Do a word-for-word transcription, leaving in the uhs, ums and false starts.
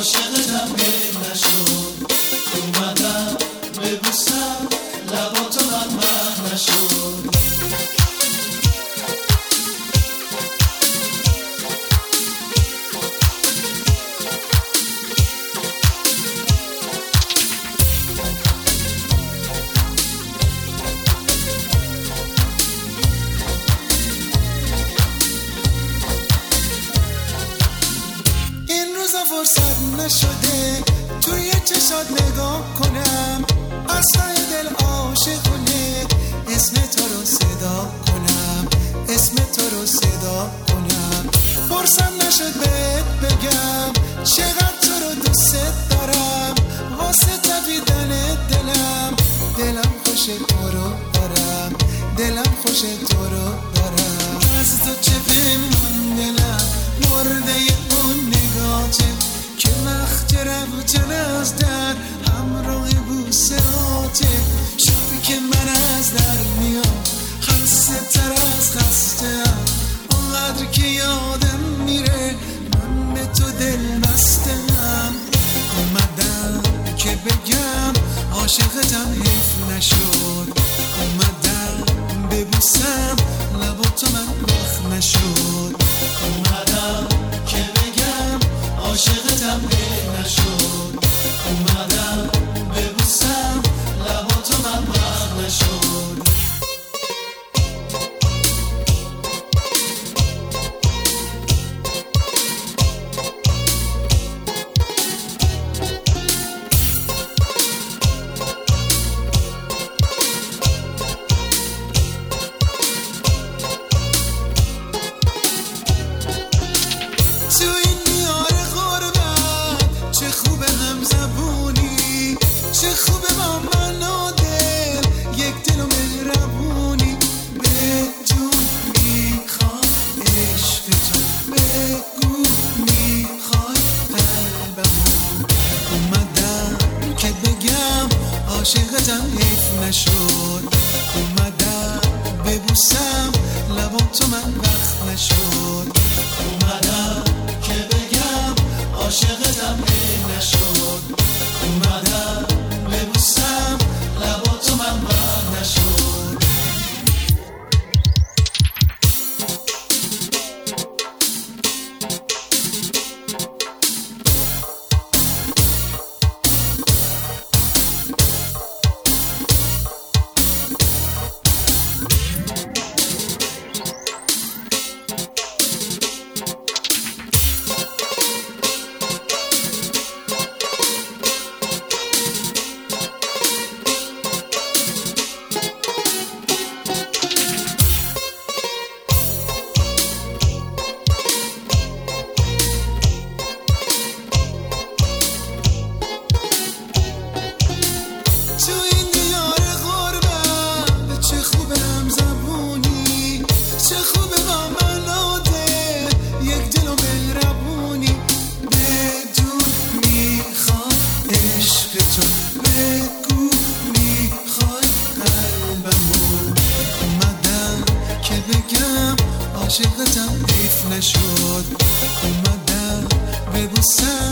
عاشقتم حیف نشد اومدم ببوسم لباتو من من نشد فرصت نشده توی چشات نگاه کنم از ته دل عاشقونه اسم تو رو صدا کنم اسم تو رو صدا کنم فرصت نشد بهت بگم چقدر تو رو دوست دارم واسه تپیدن دلم دلم خوش تو رو دارم دلم خوش تو رو دارم از تو چه بمون دلم مرده اون نگاته که وقت رفتن از در همراه بوسه آته شبی که من از در میام خسته تر از خسته ام اونقدر که یادم میره من به تو دل بستم اومدم که بگم عاشقتم حیف نشد اومدم ببوسم لبا تو من وقت نشد اومدم که بگم عاشقتم حیف نشد اومدم ببوسم لباتو من وقت نشد عاشقتم حیف نشد اومدم ببوسم لبا تو من وقت نشد اومدم که بگم عاشقتم حیف نشد اومدم ببوسم لباتو من وقت نشد عاشقتم حیف نشد اومدم ببوسم